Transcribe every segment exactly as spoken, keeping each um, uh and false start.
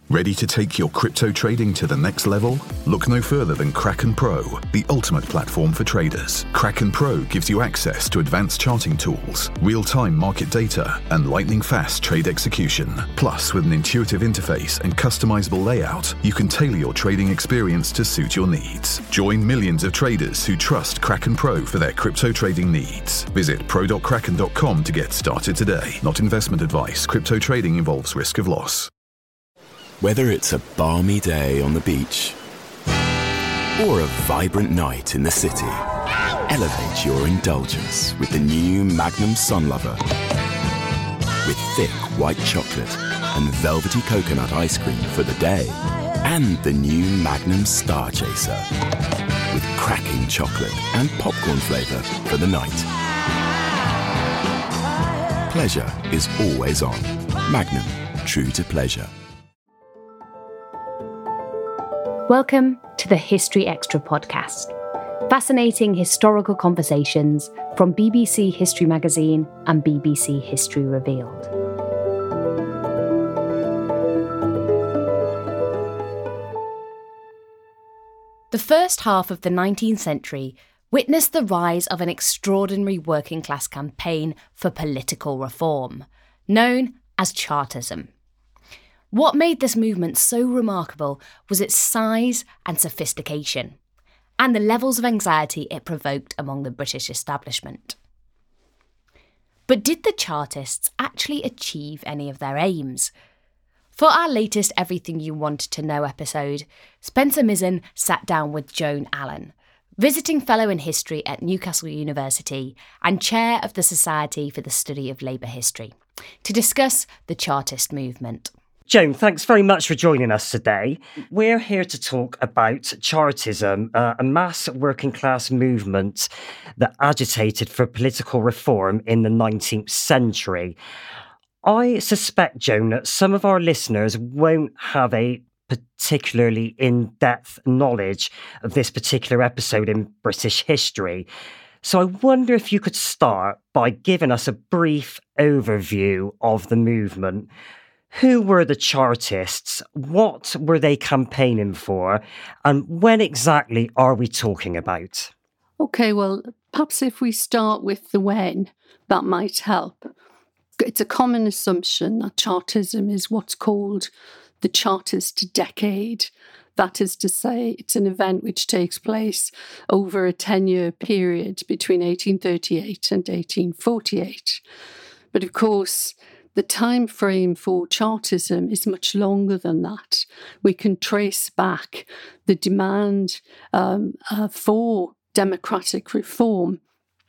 Ready to take your crypto trading to the next level? Look no further than Kraken Pro, the ultimate platform for traders. Kraken Pro gives you access to advanced charting tools, real-time market data, and lightning-fast trade execution. Plus, with an intuitive interface and customizable layout, you can tailor your trading experience to suit your needs. Join millions of traders who trust Kraken Pro for their crypto trading needs. Visit pro dot kraken dot com to get started today. Not investment advice. Crypto trading involves risk of loss. Whether it's a balmy day on the beach or a vibrant night in the city, elevate your indulgence with the new Magnum Sun Lover. With thick white chocolate and velvety coconut ice cream for the day. And the new Magnum Star Chaser. With cracking chocolate and popcorn flavour for the night. Pleasure is always on. Magnum, true to pleasure. Welcome to the History Extra podcast. Fascinating historical conversations from B B C History Magazine and B B C History Revealed. The first half of the nineteenth century witnessed the rise of an extraordinary working class campaign for political reform, known as Chartism. What made this movement so remarkable was its size and sophistication, and the levels of anxiety it provoked among the British establishment. But did the Chartists actually achieve any of their aims? For our latest Everything You Wanted to Know episode, Spencer Mizzen sat down with Joan Allen, visiting fellow in history at Newcastle University and chair of the Society for the Study of Labour History, to discuss the Chartist movement. Joan, thanks very much for joining us today. We're here to talk about Chartism, uh, a mass working class movement that agitated for political reform in the nineteenth century. I suspect, Joan, that some of our listeners won't have a particularly in-depth knowledge of this particular episode in British history. So I wonder if you could start by giving us a brief overview of the movement. Who were the Chartists? What were they campaigning for? And when exactly are we talking about? OK, well, perhaps if we start with the when, that might help. It's a common assumption that Chartism is what's called the Chartist decade. That is to say, it's an event which takes place over a ten-year period between eighteen thirty-eight and eighteen forty-eight. But of course, the time frame for Chartism is much longer than that. We can trace back the demand um, uh, for democratic reform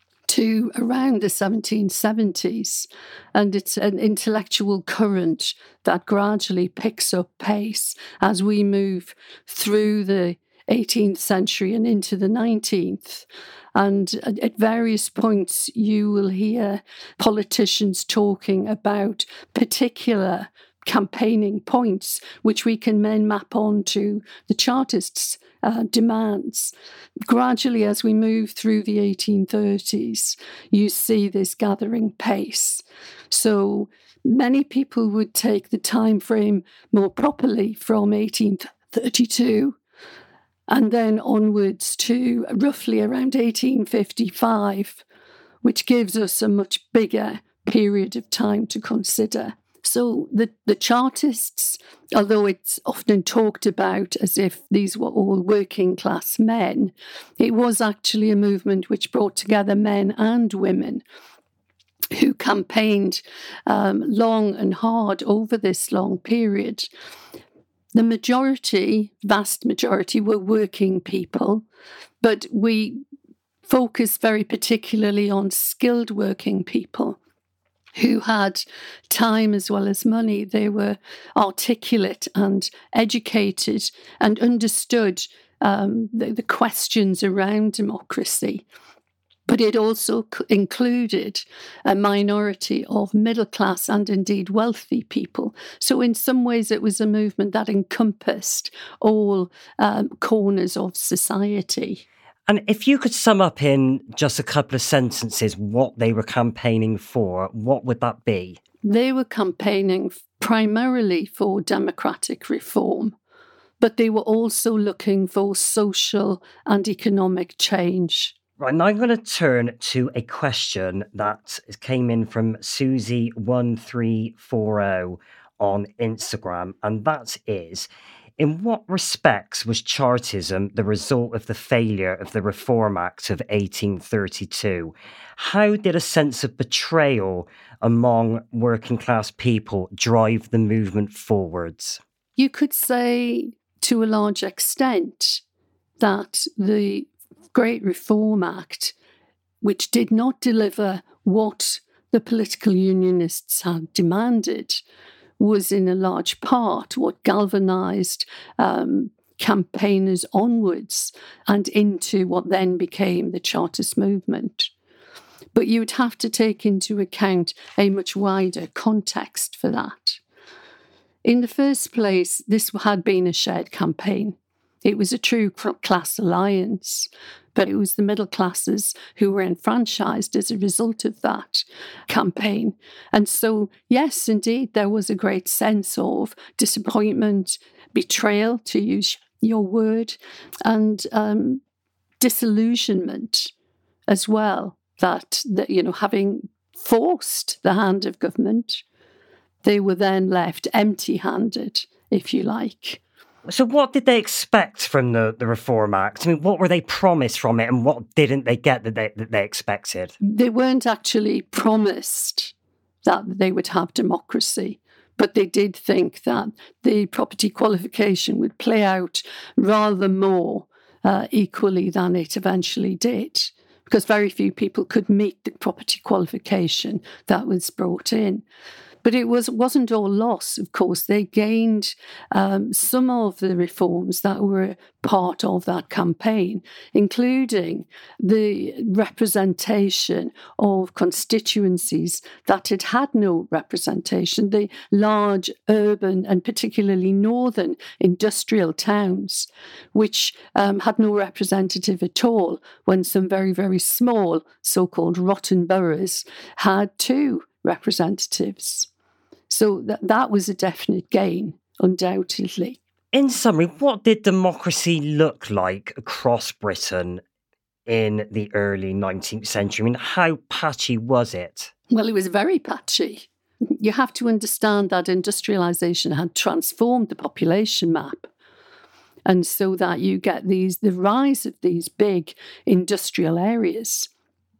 to around the seventeen seventies. And it's an intellectual current that gradually picks up pace as we move through the eighteenth century and into the nineteenth. And at various points, you will hear politicians talking about particular campaigning points, which we can then map onto the Chartists' uh, demands. Gradually, as we move through the eighteen thirties, you see this gathering pace. So many people would take the time frame more properly from eighteen thirty-two and then onwards to roughly around eighteen fifty-five, which gives us a much bigger period of time to consider. So the, the Chartists, although it's often talked about as if these were all working class men, it was actually a movement which brought together men and women who campaigned um, long and hard over this long period. The majority, vast majority, were working people, but we focus very particularly on skilled working people who had time as well as money. They were articulate and educated and understood um, the, the questions around democracy. But it also c- included a minority of middle class and indeed wealthy people. So in some ways it was a movement that encompassed all um, corners of society. And if you could sum up in just a couple of sentences what they were campaigning for, what would that be? They were campaigning primarily for democratic reform, but they were also looking for social and economic change. Right, now I'm going to turn to a question that came in from Susie one three four zero on Instagram, and that is, in what respects was Chartism the result of the failure of the Reform Act of eighteen thirty-two? How did a sense of betrayal among working class people drive the movement forwards? You could say, to a large extent, that the Great Reform Act, which did not deliver what the political unionists had demanded, was in a large part what galvanised um, campaigners onwards and into what then became the Chartist movement. But you would have to take into account a much wider context for that. In the first place, this had been a shared campaign. It was a true class alliance, but it was the middle classes who were enfranchised as a result of that campaign. And so, yes, indeed, there was a great sense of disappointment, betrayal, to use your word, and um, disillusionment as well, that, that, you know, having forced the hand of government, they were then left empty-handed, if you like. So what did they expect from the, the Reform Act? I mean, what were they promised from it and what didn't they get that they, that they expected? They weren't actually promised that they would have democracy, but they did think that the property qualification would play out rather more uh, equally than it eventually did, because very few people could meet the property qualification that was brought in. But it was, wasn't all loss, of course. They gained um, some of the reforms that were part of that campaign, including the representation of constituencies that had had no representation, the large urban and particularly northern industrial towns, which um, had no representative at all, when some very, very small so-called rotten boroughs had two representatives. So that, that was a definite gain, undoubtedly. In summary, what did democracy look like across Britain in the early nineteenth century? I mean, how patchy was it? Well, it was very patchy. You have to understand that industrialisation had transformed the population map. And so that you get these the rise of these big industrial areas,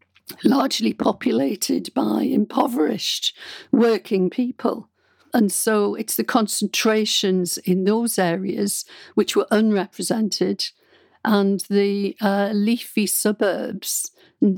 largely populated by impoverished working people. And so it's the concentrations in those areas which were unrepresented, and the uh, leafy suburbs,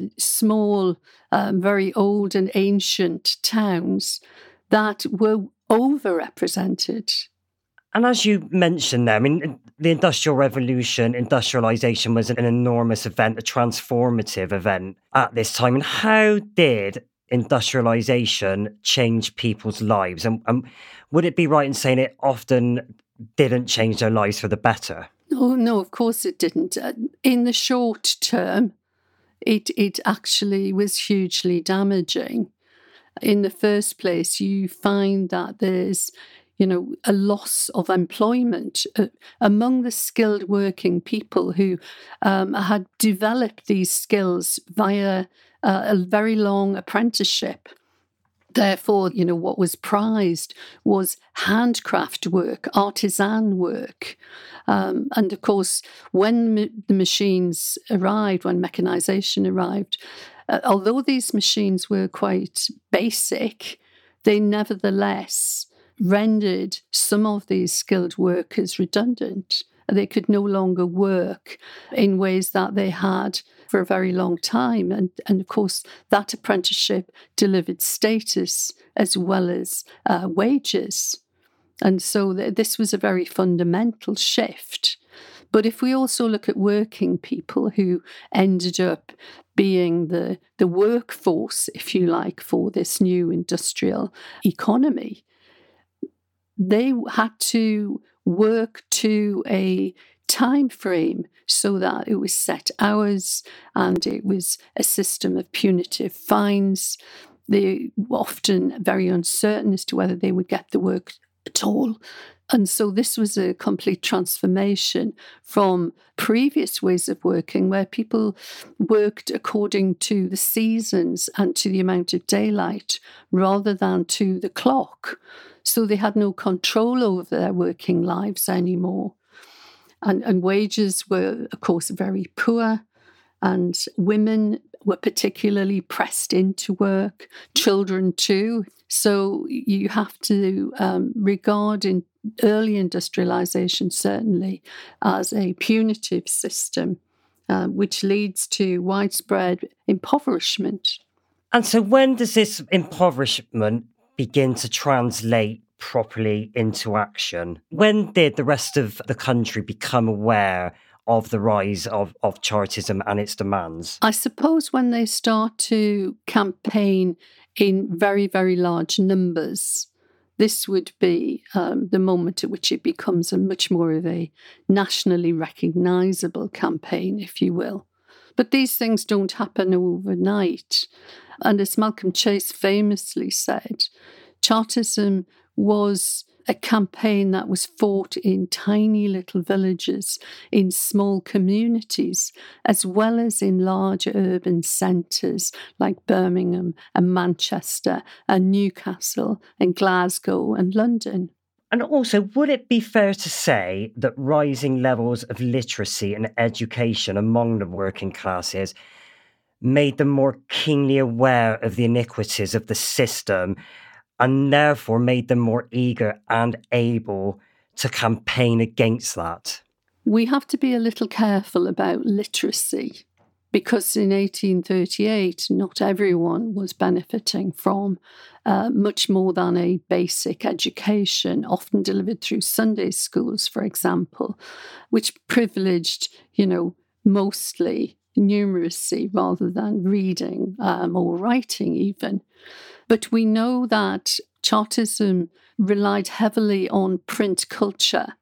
small, um, very old and ancient towns that were overrepresented. And as you mentioned there, I mean, the Industrial Revolution, industrialisation was an enormous event, a transformative event at this time. And how did industrialisation change people's lives? And, and would it be right in saying it often didn't change their lives for the better? Oh, no, of course it didn't. Uh, in the short term, it it actually was hugely damaging. In the first place, you find that there's you know, a loss of employment uh, among the skilled working people who um, had developed these skills via uh, a very long apprenticeship. Therefore, you know, what was prized was handcraft work, artisan work. Um, and of course, when ma- the machines arrived, when mechanisation arrived, uh, although these machines were quite basic, they nevertheless rendered some of these skilled workers redundant. They could no longer work in ways that they had for a very long time. And, and of course, that apprenticeship delivered status as well as uh, wages. And so th- this was a very fundamental shift. But if we also look at working people who ended up being the, the workforce, if you like, for this new industrial economy, they had to work to a time frame so that it was set hours and it was a system of punitive fines. They were often very uncertain as to whether they would get the work at all. And so this was a complete transformation from previous ways of working where people worked according to the seasons and to the amount of daylight rather than to the clock. So they had no control over their working lives anymore. And, and wages were, of course, very poor. And women were particularly pressed into work, children too. So you have to um, regard in early industrialization, certainly, as a punitive system, uh, which leads to widespread impoverishment. And so when does this impoverishment begin to translate properly into action? When did the rest of the country become aware of the rise of, of Chartism and its demands? I suppose when they start to campaign in very, very large numbers, this would be um, the moment at which it becomes a much more of a nationally recognisable campaign, if you will. But these things don't happen overnight. And as Malcolm Chase famously said, Chartism was a campaign that was fought in tiny little villages, in small communities, as well as in large urban centres like Birmingham and Manchester and Newcastle and Glasgow and London. And also, would it be fair to say that rising levels of literacy and education among the working classes made them more keenly aware of the iniquities of the system and therefore made them more eager and able to campaign against that? We have to be a little careful about literacy because in eighteen thirty-eight, not everyone was benefiting from uh, much more than a basic education, often delivered through Sunday schools, for example, which privileged, you know, mostly numeracy rather than reading um, or writing even. But we know that Chartism relied heavily on print culture.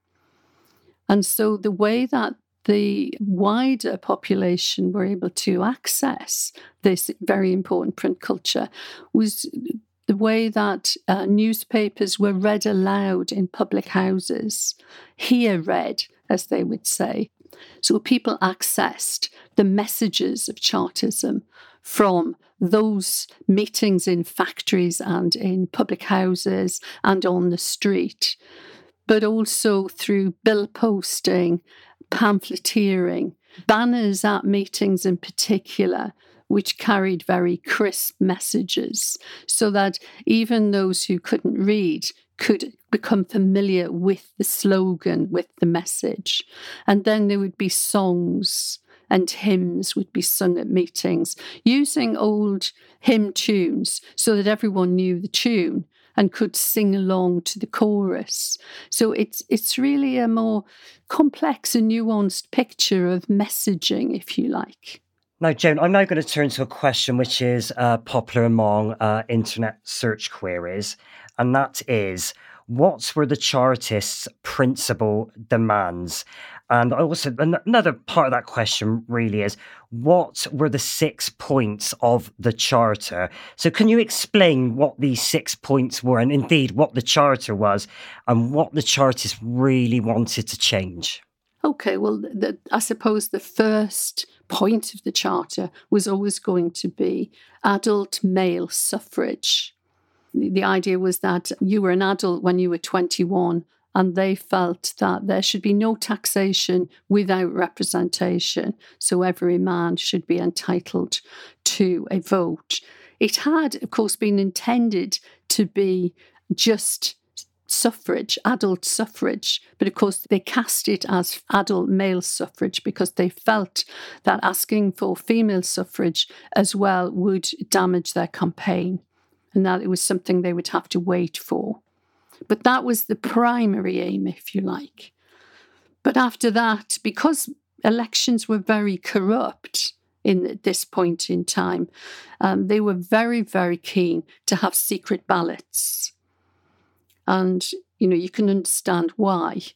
And so the way that the wider population were able to access this very important print culture was the way that uh, newspapers were read aloud in public houses, hear read, as they would say. So people accessed the messages of Chartism from those meetings in factories and in public houses and on the street, but also through bill posting, pamphleteering, banners at meetings in particular, which carried very crisp messages, so that even those who couldn't read could become familiar with the slogan, with the message. And then there would be songs and hymns would be sung at meetings using old hymn tunes so that everyone knew the tune and could sing along to the chorus. So it's it's really a more complex and nuanced picture of messaging, if you like. Now, Joan, I'm now going to turn to a question which is uh, popular among uh, internet search queries, and that is, what were the Chartists' principal demands? And also, another part of that question really is, what were the six points of the Charter? So can you explain what these six points were, and indeed what the Charter was, and what the Chartists really wanted to change? Okay, well, the, I suppose the first point of the Charter was always going to be adult male suffrage. The, the idea was that you were an adult when you were twenty-one, and they felt that there should be no taxation without representation. So every man should be entitled to a vote. It had, of course, been intended to be just suffrage, adult suffrage, but of course they cast it as adult male suffrage because they felt that asking for female suffrage as well would damage their campaign and that it was something they would have to wait for. But that was the primary aim, if you like. But after that, because elections were very corrupt in this point in time, um, they were very, very keen to have secret ballots. And, you know, you can understand why,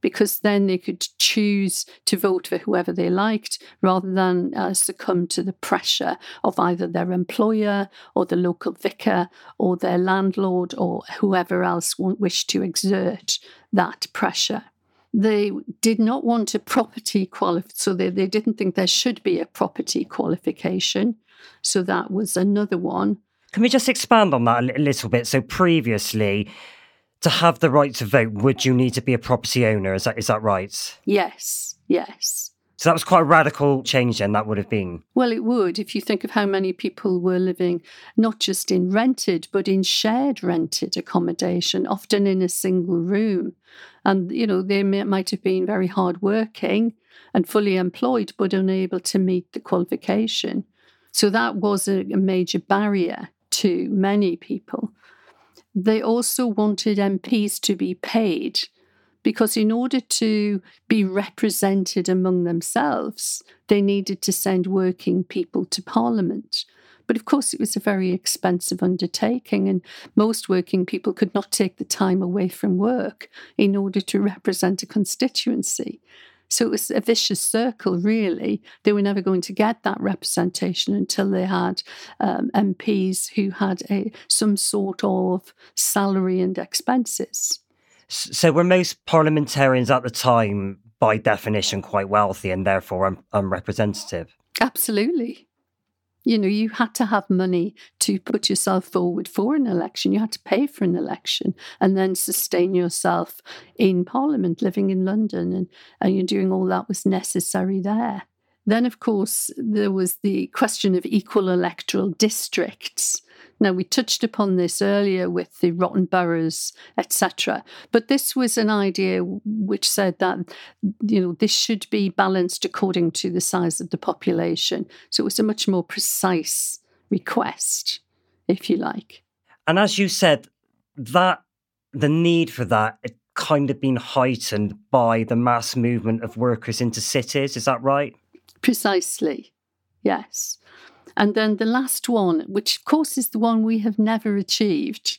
because then they could choose to vote for whoever they liked rather than uh, succumb to the pressure of either their employer or the local vicar or their landlord or whoever else wished to exert that pressure. They did not want a property qualif- so they, they didn't think there should be a property qualification. So that was another one. Can we just expand on that a little bit? So previously, to have the right to vote, would you need to be a property owner? Is that is that right? Yes, yes. So that was quite a radical change then, that would have been. Well, it would, if you think of how many people were living not just in rented, but in shared rented accommodation, often in a single room. And, you know, they may, might have been very hardworking and fully employed, but unable to meet the qualification. So that was a, a major barrier to many people. They also wanted M Ps to be paid, because in order to be represented among themselves, they needed to send working people to Parliament. But of course, it was a very expensive undertaking, and most working people could not take the time away from work in order to represent a constituency. So it was a vicious circle, really. They were never going to get that representation until they had um, M Ps who had a some sort of salary and expenses. So were most parliamentarians at the time, by definition, quite wealthy and therefore un- unrepresentative? Absolutely. You know, you had to have money to put yourself forward for an election. You had to pay for an election and then sustain yourself in Parliament, living in London, and, and you're doing all that was necessary there. Then, of course, there was the question of equal electoral districts. Now, we touched upon this earlier with the rotten boroughs, et cetera. But this was an idea which said that, you know, this should be balanced according to the size of the population. So it was a much more precise request, if you like. And as you said, that the need for that had kind of been heightened by the mass movement of workers into cities. Is that right? Precisely, yes. And then the last one, which of course is the one we have never achieved,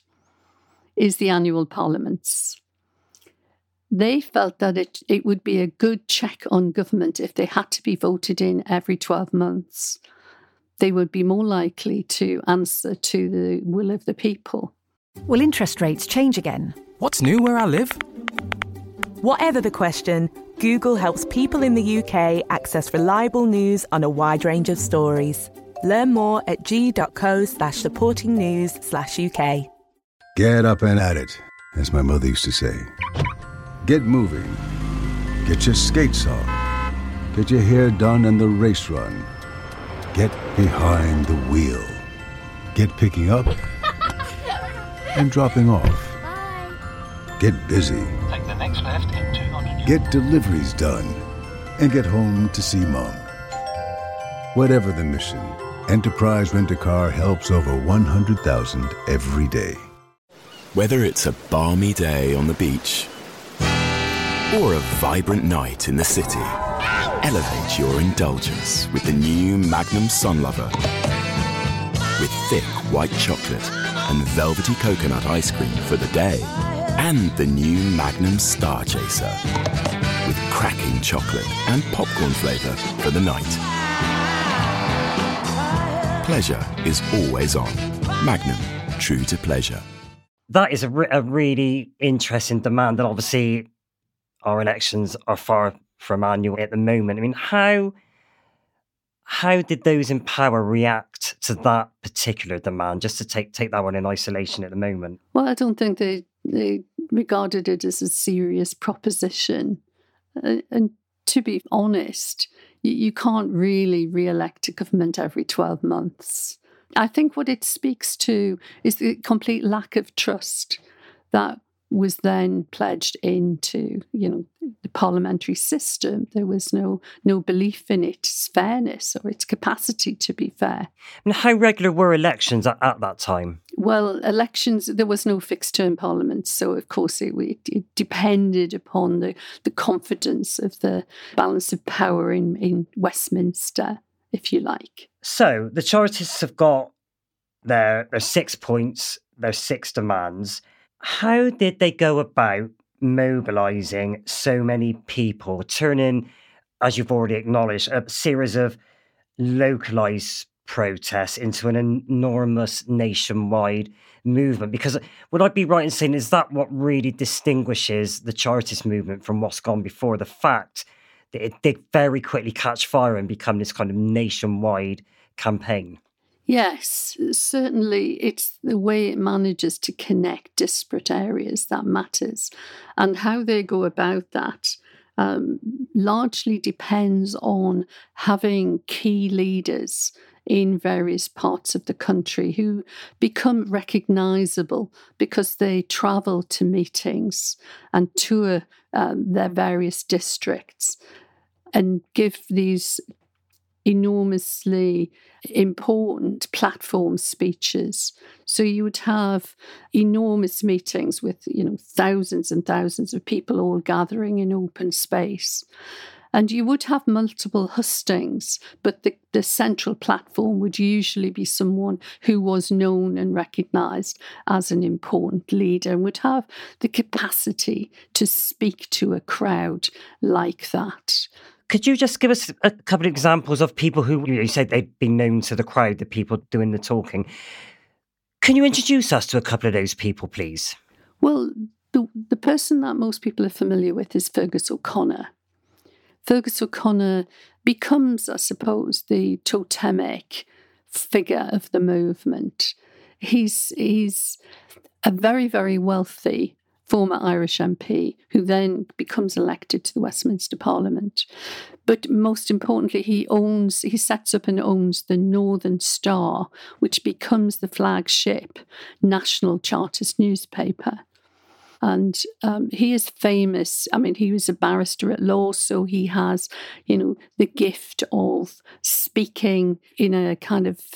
is the annual parliaments. They felt that it, it would be a good check on government if they had to be voted in every twelve months. They would be more likely to answer to the will of the people. Will interest rates change again? What's new where I live? Whatever the question, Google helps people in the U K access reliable news on a wide range of stories. Learn more at g.co slash supporting news slash UK. Get up and at it, as my mother used to say. Get moving. Get your skates on. Get your hair done and the race run. Get behind the wheel. Get picking up and dropping off. Get busy. Take the next left in two hundred. Get deliveries done and get home to see Mom. Whatever the mission, Enterprise Rent-A-Car helps over one hundred thousand every day. Whether it's a balmy day on the beach or a vibrant night in the city, elevate your indulgence with the new Magnum Sun Lover. With thick white chocolate and velvety coconut ice cream for the day. And the new Magnum Star Chaser. With cracking chocolate and popcorn flavour for the night. Pleasure is always on. Magnum, true to pleasure. That is a, re- a really interesting demand, and obviously our elections are far from annual at the moment. I mean, how how did those in power react to that particular demand, just to take, take that one in isolation at the moment? Well, I don't think they, they regarded it as a serious proposition. Uh, and to be honest, you, you can't really re-elect a government every twelve months. I think what it speaks to is the complete lack of trust that was then pledged into, you know, the parliamentary system. There was no no belief in its fairness or its capacity to be fair. And how regular were elections at, at that time? Well, elections, there was no fixed term parliament. So, of course, it, it, it depended upon the, the confidence of the balance of power in, in Westminster, if you like. So the Chartists have got their, their six points, their six demands. How did they go about mobilising so many people, turning, as you've already acknowledged, a series of localised protests into an enormous nationwide movement? Because would I be right in saying, is that what really distinguishes the Chartist movement from what's gone before? The fact that it did very quickly catch fire and become this kind of nationwide campaign? Yes, certainly it's the way it manages to connect disparate areas that matters. And how they go about that um, largely depends on having key leaders in various parts of the country who become recognisable because they travel to meetings and tour um, their various districts and give these enormously important platform speeches. So you would have enormous meetings with, you know, thousands and thousands of people all gathering in open space. And you would have multiple hustings, but the, the central platform would usually be someone who was known and recognised as an important leader and would have the capacity to speak to a crowd like that. Could you just give us a couple of examples of people who, you know, you said they'd been known to the crowd, the people doing the talking. Can you introduce us to a couple of those people, please? Well, the, the person that most people are familiar with is Fergus O'Connor. Fergus O'Connor becomes, I suppose, the totemic figure of the movement. He's, he's a very, very wealthy former Irish M P who then becomes elected to the Westminster Parliament. But most importantly, he owns, he sets up and owns the Northern Star, which becomes the flagship national Chartist newspaper. And um, he is famous. I mean, he was a barrister at law, so he has, you know, the gift of speaking in a kind of,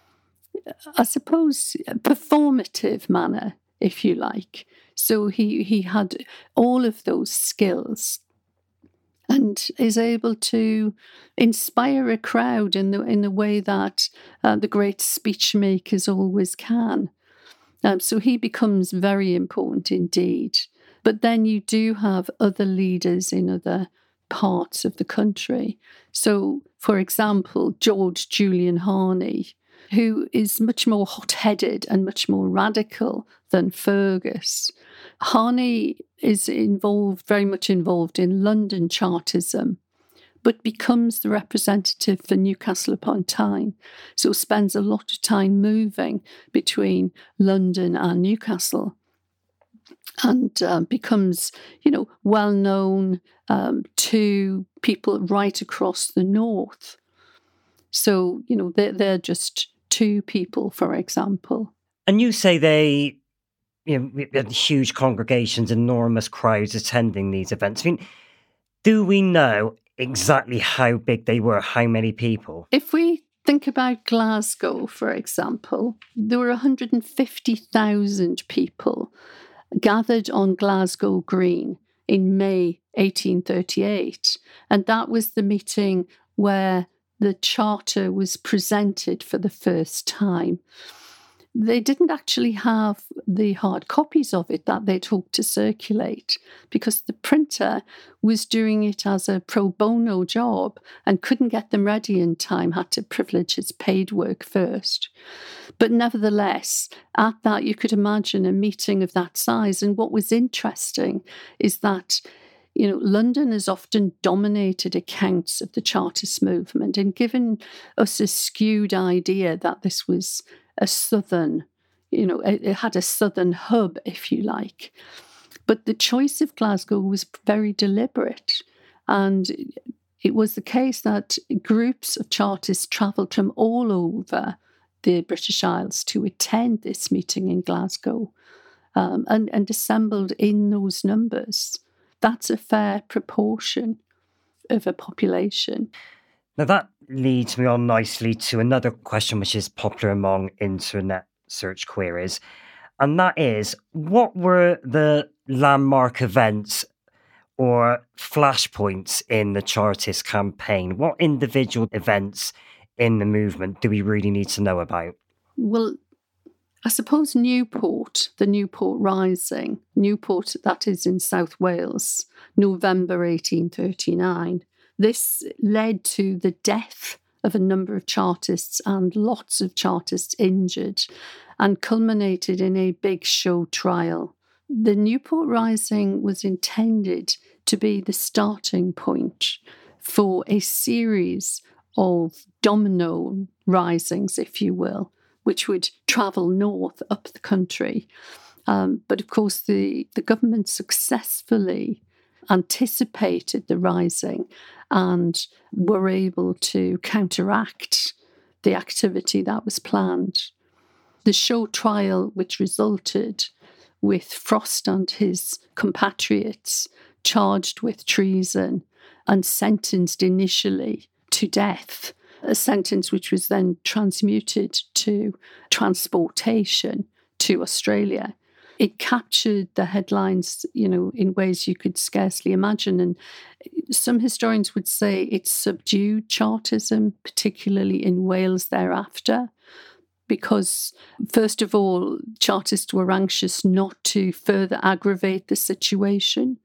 I suppose, performative manner, if you like. So he, he had all of those skills and is able to inspire a crowd in the in the way that uh, the great speech makers always can. Um, so he becomes very important indeed. But then you do have other leaders in other parts of the country. So, for example, George Julian Harney, who is much more hot-headed and much more radical than Fergus. Harney is involved, very much involved in London Chartism, but becomes the representative for Newcastle upon Tyne. So spends a lot of time moving between London and Newcastle and um, becomes, you know, well-known um, to people right across the north. So, you know, they're, they're just two people, for example. And you say they, you know, had huge congregations, enormous crowds attending these events. I mean, do we know exactly how big they were, how many people? If we think about Glasgow, for example, there were one hundred fifty thousand people gathered on Glasgow Green in May eighteen thirty-eight. And that was the meeting where the charter was presented for the first time. They didn't actually have the hard copies of it that they'd hoped to circulate because the printer was doing it as a pro bono job and couldn't get them ready in time, had to privilege his paid work first. But nevertheless, at that, you could imagine a meeting of that size. And what was interesting is that, you know, London has often dominated accounts of the Chartist movement and given us a skewed idea that this was a southern, you know, it, it had a southern hub, if you like. But the choice of Glasgow was very deliberate. And it was the case that groups of Chartists travelled from all over the British Isles to attend this meeting in Glasgow um, and, and assembled in those numbers. That's a fair proportion of a population. Now that leads me on nicely to another question which is popular among internet search queries, and that is, what were the landmark events or flashpoints in the Chartist campaign? What individual events in the movement do we really need to know about? Well, I suppose Newport, the Newport Rising, Newport, that is in South Wales, November eighteen thirty-nine, this led to the death of a number of Chartists and lots of Chartists injured, and culminated in a big show trial. The Newport Rising was intended to be the starting point for a series of domino risings, if you will, which would travel north up the country. Um, but of course, the, the government successfully anticipated the rising and were able to counteract the activity that was planned. The show trial, which resulted with Frost and his compatriots charged with treason and sentenced initially to death, a sentence which was then transmuted to transportation to Australia. It captured the headlines, you know, in ways you could scarcely imagine. And some historians would say it subdued Chartism, particularly in Wales thereafter, because, first of all, Chartists were anxious not to further aggravate the situation.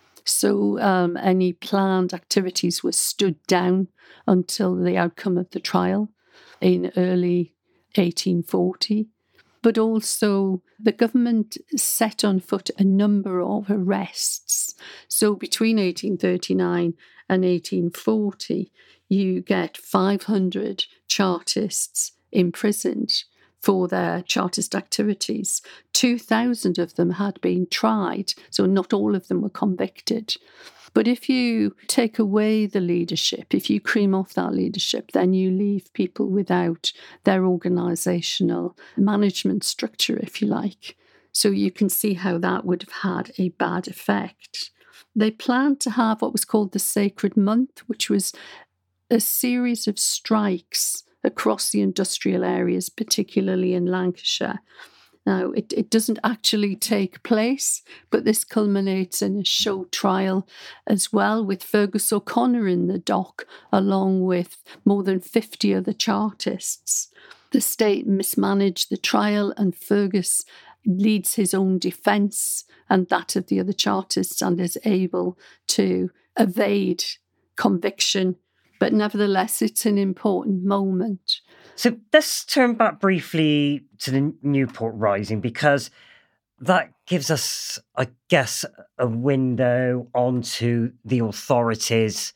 So um, any planned activities were stood down until the outcome of the trial in early eighteen forty. But also the government set on foot a number of arrests. So between eighteen thirty-nine and eighteen forty, you get five hundred Chartists imprisoned for their Chartist activities. two thousand of them had been tried, so not all of them were convicted. But if you take away the leadership, if you cream off that leadership, then you leave people without their organisational management structure, if you like. So you can see how that would have had a bad effect. They planned to have what was called the Sacred Month, which was a series of strikes across the industrial areas, particularly in Lancashire. Now, it, it doesn't actually take place, but this culminates in a show trial as well, with Fergus O'Connor in the dock, along with more than fifty other Chartists. The state mismanaged the trial, and Fergus leads his own defence and that of the other Chartists, and is able to evade conviction. But nevertheless, it's an important moment. So let's turn back briefly to the Newport Rising, because that gives us, I guess, a window onto the authorities'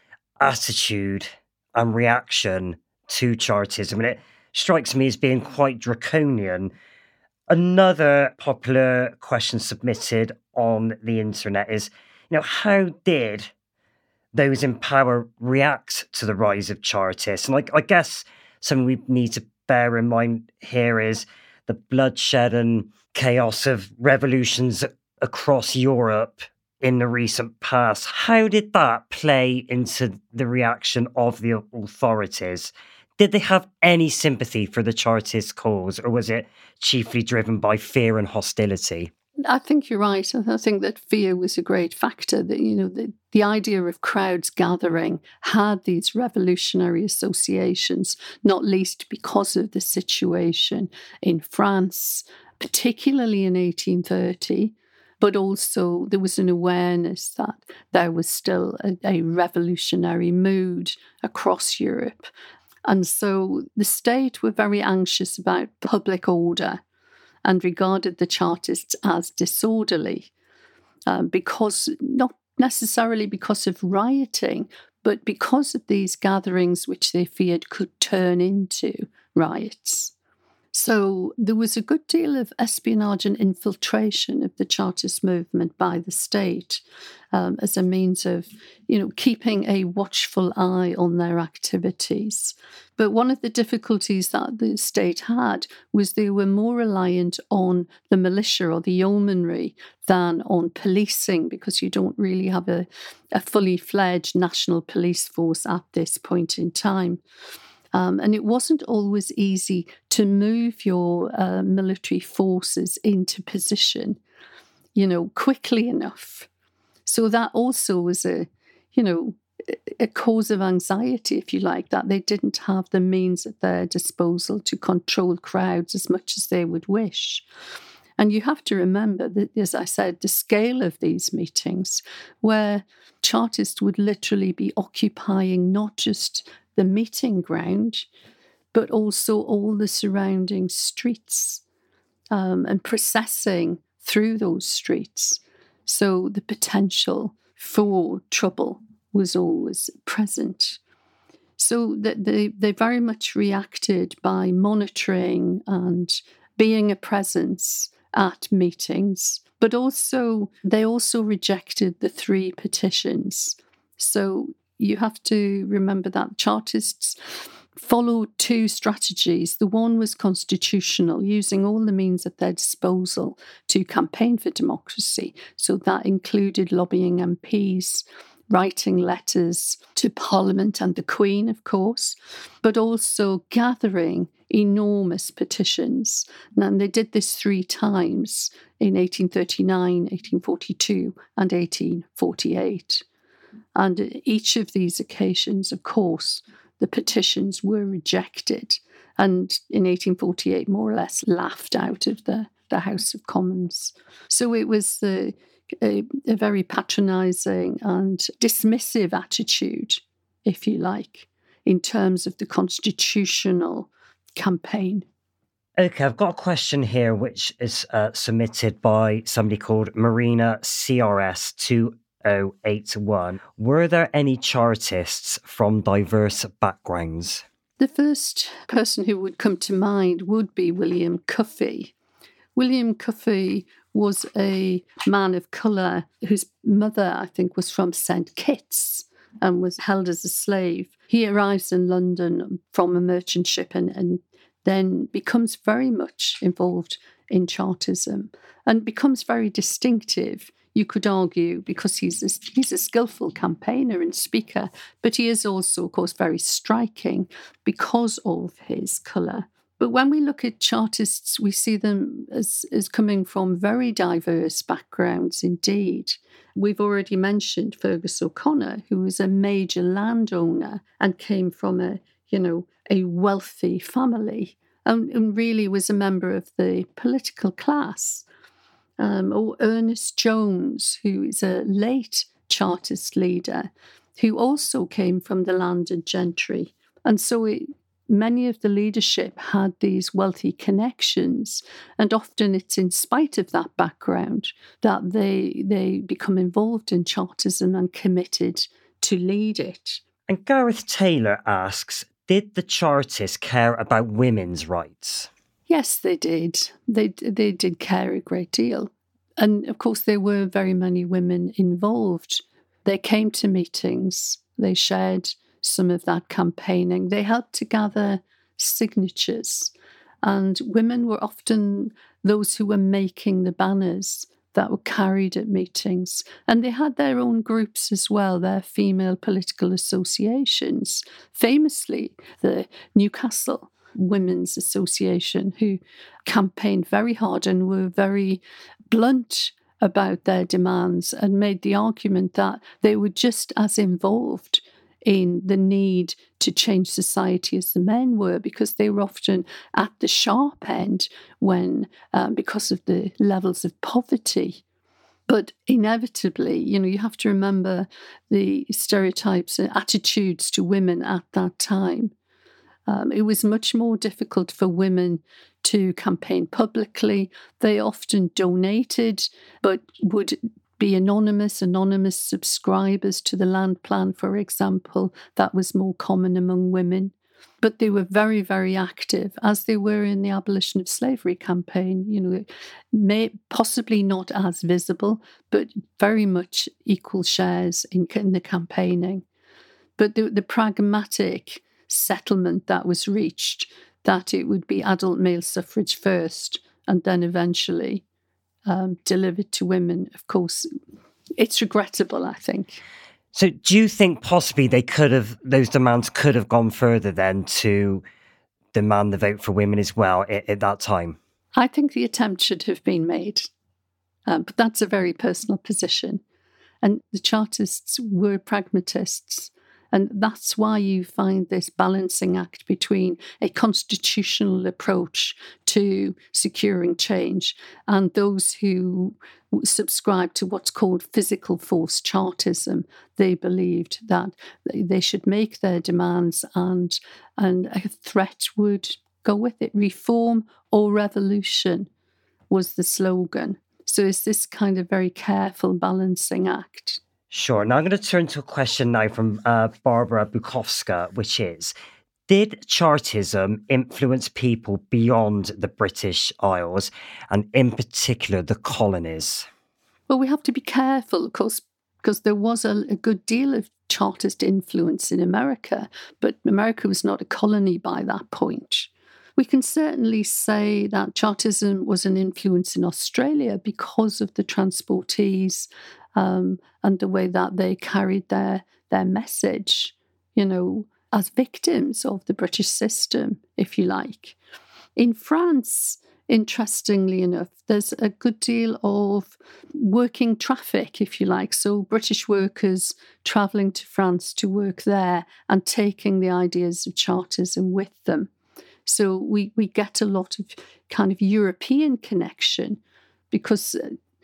attitude and reaction to Chartism. And it strikes me as being quite draconian. Another popular question submitted on the internet is, you know, how did those in power react to the rise of Chartists? And like, I guess something we need to bear in mind here is the bloodshed and chaos of revolutions across Europe in the recent past. How did that play into the reaction of the authorities? Did they have any sympathy for the Chartist cause, or was it chiefly driven by fear and hostility? I think you're right. I think that fear was a great factor. That, you know, the, the idea of crowds gathering had these revolutionary associations, not least because of the situation in France, particularly in eighteen thirty. But also there was an awareness that there was still a, a revolutionary mood across Europe. And so the state were very anxious about public order and regarded the Chartists as disorderly, um, because not necessarily because of rioting, but because of these gatherings which they feared could turn into riots. So there was a good deal of espionage and infiltration of the Chartist movement by the state um, as a means of, you know, keeping a watchful eye on their activities. But one of the difficulties that the state had was they were more reliant on the militia or the yeomanry than on policing, because you don't really have a, a fully fledged national police force at this point in time. Um, and it wasn't always easy to move your uh, military forces into position, you know, quickly enough. So that also was a, you know, a cause of anxiety, if you like, that they didn't have the means at their disposal to control crowds as much as they would wish. And you have to remember that, as I said, the scale of these meetings, where Chartists would literally be occupying not just the meeting ground, but also all the surrounding streets um, and processing through those streets. So the potential for trouble was always present. So that they, they very much reacted by monitoring and being a presence at meetings, but also they also rejected the three petitions. So you have to remember that Chartists followed two strategies. The one was constitutional, using all the means at their disposal to campaign for democracy. So that included lobbying M Ps, writing letters to Parliament and the Queen, of course, but also gathering enormous petitions. And they did this three times in eighteen thirty-nine, eighteen forty-two, and eighteen forty-eight. And each of these occasions, of course, the petitions were rejected and in eighteen forty-eight more or less laughed out of the, the House of Commons. So it was the A, a very patronising and dismissive attitude, if you like, in terms of the constitutional campaign. Okay, I've got a question here which is uh, submitted by somebody called Marina C R S two oh eight one. Were there any Chartists from diverse backgrounds? The first person who would come to mind would be William Cuffey. William Cuffey was a man of colour whose mother, I think, was from Saint Kitts and was held as a slave. He arrives in London from a merchant ship and, and then becomes very much involved in Chartism and becomes very distinctive, you could argue, because he's a, he's a skillful campaigner and speaker, but he is also, of course, very striking because of his colour. But when we look at Chartists, we see them as, as coming from very diverse backgrounds indeed. We've already mentioned Fergus O'Connor, who was a major landowner and came from a, you know, a wealthy family and, and really was a member of the political class. Um, or Ernest Jones, who is a late Chartist leader, who also came from the landed gentry. And so it many of the leadership had these wealthy connections, and often it's in spite of that background that they they become involved in Chartism and committed to lead it. And Gareth Taylor asks, did the Chartists care about women's rights? Yes, they did. They they did care a great deal. And of course, there were very many women involved. They came to meetings, they shared some of that campaigning. They helped to gather signatures, and women were often those who were making the banners that were carried at meetings. And they had their own groups as well, their female political associations. Famously, the Newcastle Women's Association, who campaigned very hard and were very blunt about their demands and made the argument that they were just as involved in the need to change society as the men were, because they were often at the sharp end when, um, because of the levels of poverty. But inevitably, you know, you have to remember the stereotypes and attitudes to women at that time. Um, it was much more difficult for women to campaign publicly. They often donated, but would be anonymous, anonymous subscribers to the land plan, for example. That was more common among women. But they were very, very active, as they were in the abolition of slavery campaign. You know, may, possibly not as visible, but very much equal shares in, in the campaigning. But the, the pragmatic settlement that was reached, that it would be adult male suffrage first and then eventually um, delivered to women, of course, it's regrettable, I think. So do you think possibly they could have, those demands could have gone further then to demand the vote for women as well at, at that time? I think the attempt should have been made, um, but that's a very personal position. And the Chartists were pragmatists, And that's why you find this balancing act between a constitutional approach to securing change and those who subscribe to what's called physical force Chartism. They believed that they should make their demands and, and a threat would go with it. Reform or revolution was the slogan. So it's this kind of very careful balancing act. Sure. Now I'm going to turn to a question now from uh, Barbara Bukowska, which is, did Chartism influence people beyond the British Isles and in particular the colonies? Well, we have to be careful, of course, because there was a, a good deal of Chartist influence in America, but America was not a colony by that point. We can certainly say that Chartism was an influence in Australia because of the transportees um, and the way that they carried their, their message, you know, as victims of the British system, if you like. In France, interestingly enough, there's a good deal of working traffic, if you like. So British workers travelling to France to work there and taking the ideas of Chartism with them. So we, we get a lot of kind of European connection because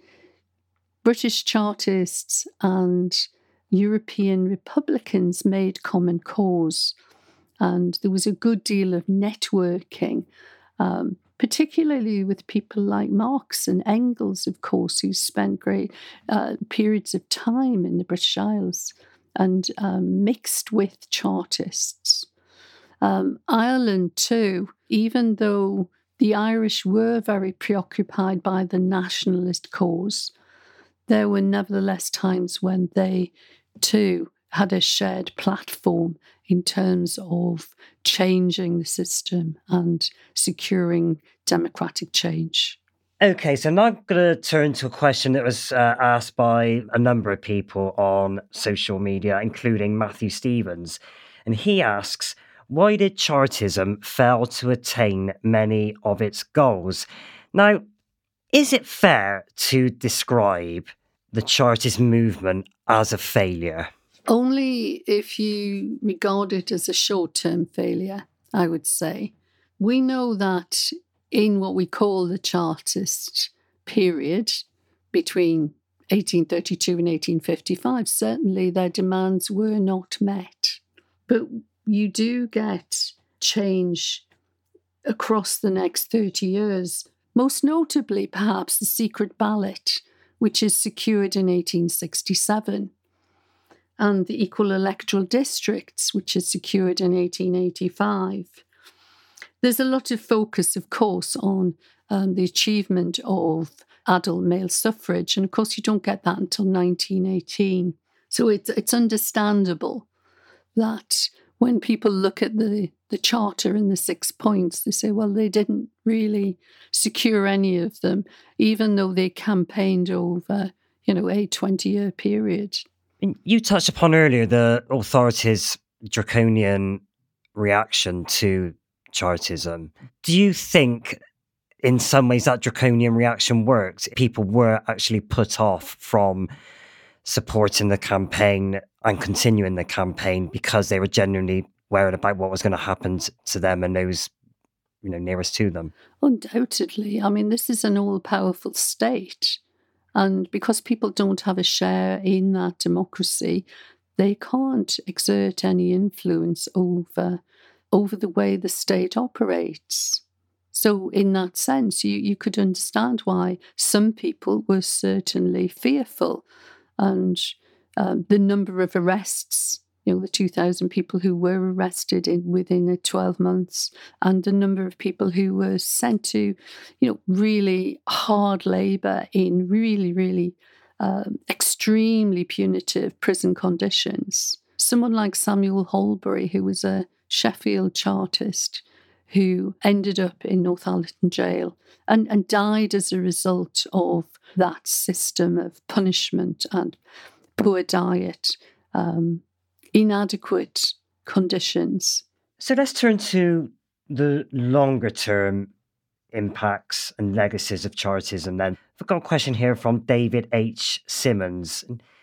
British Chartists and European Republicans made common cause. And there was a good deal of networking, um, particularly with people like Marx and Engels, of course, who spent great uh, periods of time in the British Isles and um, mixed with Chartists. Um, Ireland, too, even though the Irish were very preoccupied by the nationalist cause, there were nevertheless times when they, too, had a shared platform in terms of changing the system and securing democratic change. Okay, so now I'm going to turn to a question that was uh, asked by a number of people on social media, including Matthew Stevens. And he asks, why did Chartism fail to attain many of its goals? Now, is it fair to describe the Chartist movement as a failure? Only if you regard it as a short-term failure, I would say. We know that in what we call the Chartist period, between eighteen thirty-two and eighteen fifty-five, certainly their demands were not met. But you do get change across the next thirty years, most notably perhaps the secret ballot, which is secured in eighteen sixty-seven, and the equal electoral districts, which is secured in eighteen eighty-five. There's a lot of focus, of course, on um, the achievement of adult male suffrage, and of course you don't get that until nineteen eighteen. So it's, it's understandable that when people look at the, the charter and the six points, they say, well, they didn't really secure any of them, even though they campaigned over, you know, a twenty-year period. And you touched upon earlier the authorities' draconian reaction to Chartism. Do you think in some ways that draconian reaction worked? People were actually put off from supporting the campaign and continuing the campaign because they were genuinely worried about what was going to happen to them and those, you know, nearest to them? Undoubtedly. I mean, this is an all-powerful state. And because people don't have a share in that democracy, they can't exert any influence over, over the way the state operates. So in that sense, you, you could understand why some people were certainly fearful. And um, the number of arrests, you know, the two thousand people who were arrested in within twelve months, and the number of people who were sent to, you know, really hard labour in really, really um, extremely punitive prison conditions. Someone like Samuel Holbury, who was a Sheffield Chartist, who ended up in Northallerton jail and, and died as a result of that system of punishment and poor diet, um, inadequate conditions. So let's turn to the longer term impacts and legacies of Chartism then. I've got a question here from David H. Simmons.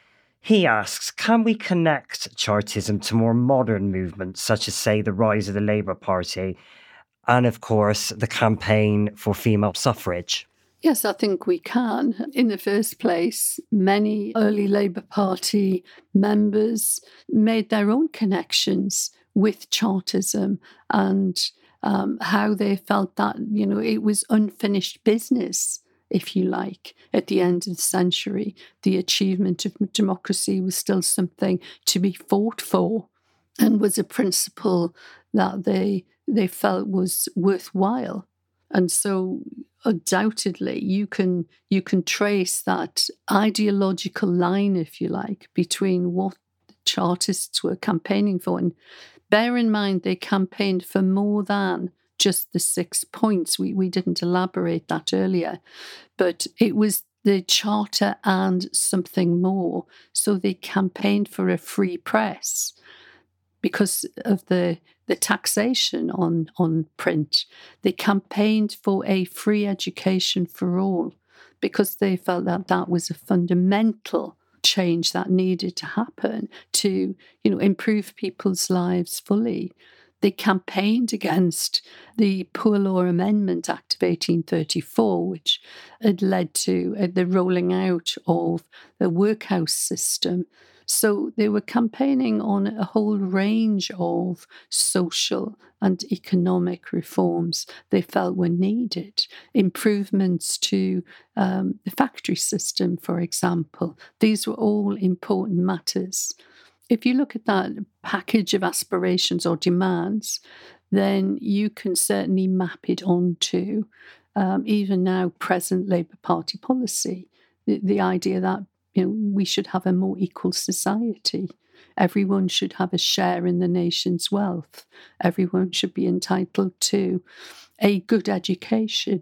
He asks, can we connect Chartism to more modern movements, such as, say, the rise of the Labour Party and, of course, the campaign for female suffrage? Yes, I think we can. In the first place, many early Labour Party members made their own connections with Chartism and um, how they felt that, you know, it was unfinished business, if you like, at the end of the century. The achievement of democracy was still something to be fought for and was a principle that they they felt was worthwhile. And so undoubtedly you can you can trace that ideological line, if you like, between what the Chartists were campaigning for. And bear in mind, they campaigned for more than just the six points. We we didn't elaborate that earlier, but it was the Charter and something more. So they campaigned for a free press because of the, the taxation on, on print. They campaigned for a free education for all because they felt that that was a fundamental change that needed to happen to, you know, improve people's lives fully. They campaigned against the Poor Law Amendment Act of eighteen thirty-four, which had led to the rolling out of the workhouse system. So they were campaigning on a whole range of social and economic reforms they felt were needed. Improvements to um, the factory system, for example. These were all important matters. If you look at that package of aspirations or demands, then you can certainly map it onto um, even now present Labour Party policy. The, the idea that, you know, we should have a more equal society. Everyone should have a share in the nation's wealth. Everyone should be entitled to a good education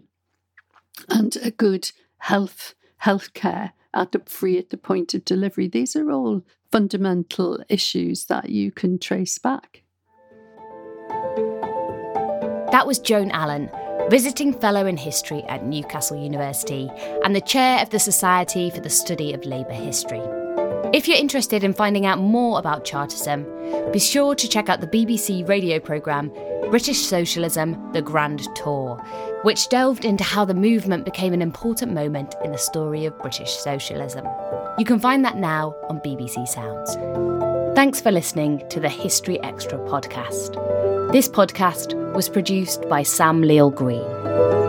and a good health healthcare at the free at the point of delivery. These are all fundamental issues that you can trace back. That was Joan Allen, Visiting Fellow in History at Newcastle University and the Chair of the Society for the Study of Labour History. If you're interested in finding out more about Chartism, be sure to check out the B B C radio programme British Socialism, The Grand Tour, which delved into how the movement became an important moment in the story of British socialism. You can find that now on B B C Sounds. Thanks for listening to the History Extra podcast. This podcast was produced by Sam Leal Green.